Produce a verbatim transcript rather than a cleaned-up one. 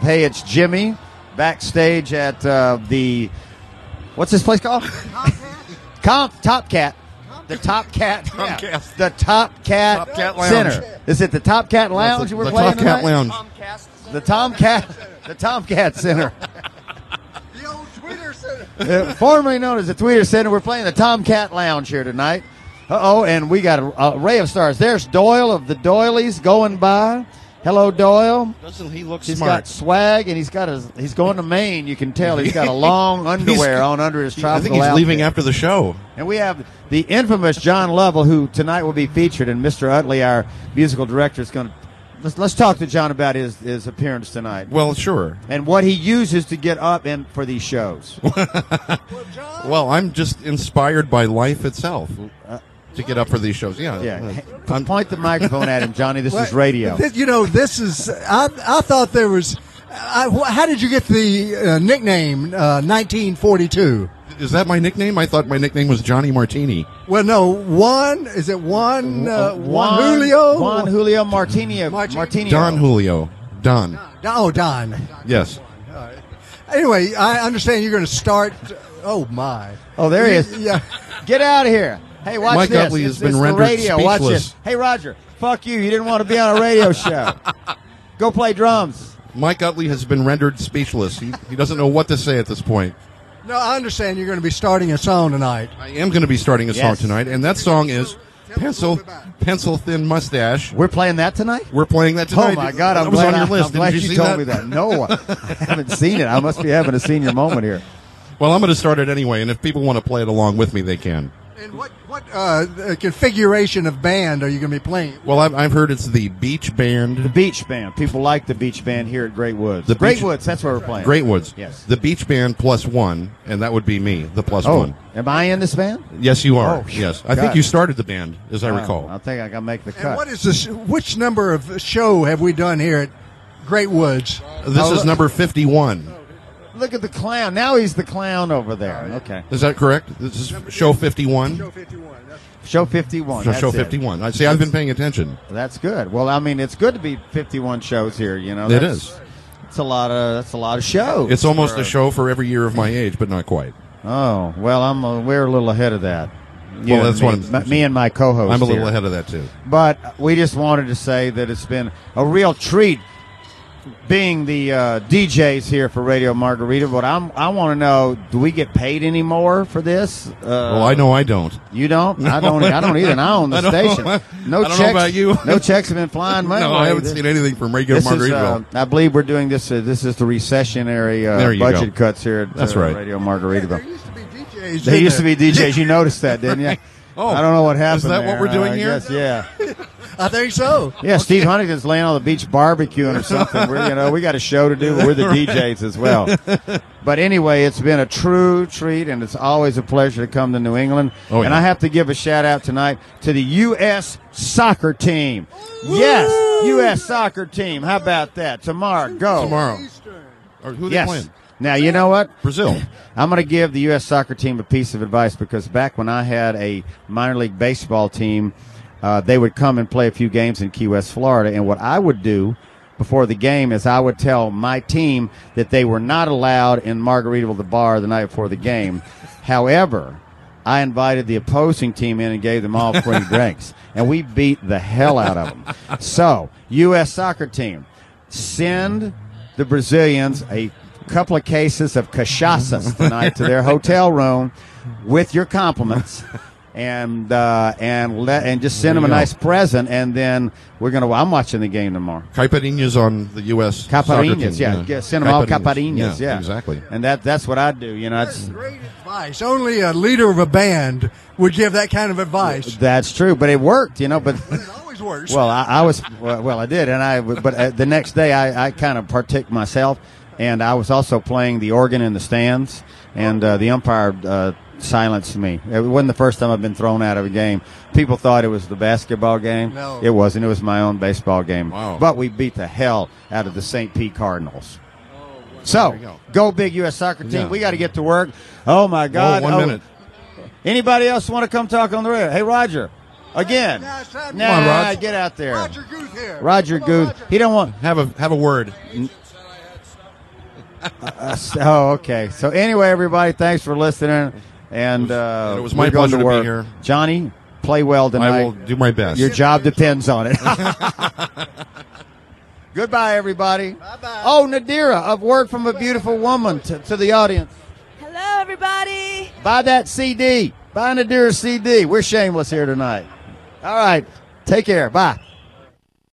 Hey, it's Jimmy backstage at uh, the, what's this place called? Comp, Top Cat. The Top Cat. Yeah. The Top Cat, Top Cat Lounge. Center. Is it the Top Cat Lounge the, we're the playing Top Cat tonight? Lounge. The Tomcat, the Tomcat Center. The old Twitter Center. Uh, formerly known as the Tweeter Center. We're playing the Tomcat Lounge here tonight. Uh-oh, and we got a, a ray of stars. There's Doyle of the Doilies going by. Hello, Doyle. Doesn't he look He's smart? got swag, and he's got his. He's going to Maine. You can tell he's got a long underwear on under his tropical I think he's outfit. leaving after the show. And we have the infamous John Lovell, who tonight will be featured, and Mister Utley, our musical director, is going to. Let's, let's talk to John about his, his appearance tonight. Well, sure. And what he uses to get up and for these shows. Well, I'm just inspired by life itself to get up for these shows. Yeah. Yeah. I'm- Point the microphone at him, Johnny. This is radio. This- you know, this is. I, I thought there was. I, wh- how did you get the uh, nickname uh, nineteen forty-two? Is that my nickname? I thought my nickname was Johnny Martini. Well, no. Juan, is it Juan? Uh, Juan, Julio? Juan Julio Martini. Martin- Martini. Don Julio. Don. Oh, Don. Yes. Anyway, I understand you're going to start. Oh my! Oh, there he is. Yeah. Get out of here. Hey, watch Mike this. Utley has It's- been it's the rendered radio. Watch speechless. this. Hey, Roger. Fuck you. You didn't want to be on a radio show. Go play drums. Mike Utley has been rendered speechless. He, he doesn't know what to say at this point. No, I understand you're going to be starting a song tonight. I am going to be starting a song Yes. tonight, and that song is Pencil Pencil Thin Mustache. We're playing that tonight? We're playing that tonight. Oh, my God. I'm that was glad, on your I, list. I'm glad Didn't you see told that? me that. No, I haven't seen it. I must be having a senior moment here. Well, I'm going to start it anyway, and if people want to play it along with me, they can. And what what uh, uh, configuration of band are you going to be playing? Well, I've, I've heard it's the Beach The Band. Beach Band. People like the Beach Band here at Great Woods. The Great Beach- Woods, that's where we're playing. Great Woods. Yes. The Beach Band plus one, and that would be me, the plus Oh, one. am I in this band? Yes, you are. Oh, yes. I God. think you started the band, as I Oh, recall. I think I can make the And cut. what is this? Which number of show have we done here at Great Woods? This Oh, is look- number fifty-one. Look at the clown. Now he's the clown over there. Okay. Is that correct? This is show fifty-one? fifty-one. Show fifty-one. Show, That's show it. fifty-one. I see. I've been paying attention. That's good. Well, I mean, it's good to be fifty-one shows here. You know, It That's- is. It's a lot of. That's a lot of shows. It's almost for a show for every year of my age, but not quite. Oh well, I'm. A, we're a little ahead of that. You Well, and that's me, what I'm- m- me and my co-host. I'm a little here. ahead of that too. But we just wanted to say that it's been a real treat being the uh, D Js here for Radio Margarita. But I'm, I want to know, do we get paid any more for this? Uh, Well, I know I don't. You don't? I don't. I don't either. And I own the I don't station. know. No I don't know checks. about you. No checks have been flying my No, way. I haven't This- seen anything from regular This is, Margaritaville. uh, I believe we're doing this. Uh, this is the recessionary uh, There you budget go. cuts here at That's uh, right. Radio There Margaritaville. used to be D Js. There didn't used to be D Js. You noticed that, didn't you? Oh, I don't know what happened. is that what there. we're doing I here? guess, yeah. I think so. Yeah, Steve Huntington's laying on the beach barbecuing or something. We're, you know, we got a show to do, but we're the D Js as well. But anyway, it's been a true treat, and it's always a pleasure to come to New England. Oh, And yeah. I have to give a shout out tonight to the U S soccer team. Yes, U S soccer team. How about that? Tomorrow, go. Tomorrow. Or who are they Yes. playing? Now, you know what? Brazil. I'm going to give the U S soccer team a piece of advice because back when I had a minor league baseball team, uh, they would come and play a few games in Key West, Florida. And what I would do before the game is I would tell my team that they were not allowed in Margaritaville, the bar, the night before the game. However, I invited the opposing team in and gave them all free drinks. And we beat the hell out of them. So, U S soccer team, send the Brazilians a couple of cases of cachaças tonight to their hotel room with your compliments, and uh, and let and just send There them a you go. nice present, and then we're gonna. I'm watching the game tomorrow. Caipirinhas on the U S soccer Caipirinhas, team. yeah, yeah, send them all caipirinhas, yeah, exactly. And that that's what I do. You know, That's it's, great advice. Only a leader of a band would give that kind of advice. that's true, but it worked. You know, but. It always works. Well, I, I was well, well, I did, and I. But uh, the next day, I, I kind of partook myself, and I was also playing the organ in the stands, and uh, the umpire uh, silenced me. It wasn't the first time I've been thrown out of a game. People thought it was the basketball game. No. It wasn't. It was my own baseball game. Wow. But we beat the hell out of the Saint Pete Cardinals. So, There you go. go big U S soccer team. Yeah. We got to get to work. Oh my God! one Oh, minute. Anybody else want to come talk on the radio? Hey, Roger. Again. Nah, it's time- Nah, Come on, Rog. get out there. Roger Guth here. Roger Come on, Guth. He don't want. Have a have a word. uh, so, oh, okay. So anyway, everybody, thanks for listening. And uh, it was my we're going pleasure to work. be here. Johnny, play well tonight. I will do my best. Your job depends on it. Goodbye, everybody. Bye-bye. Oh, Nadira, a word from a beautiful woman to, to the audience. Hello, everybody. Buy that C D. Buy Nadira's C D. We're shameless here tonight. All right. Take care. Bye.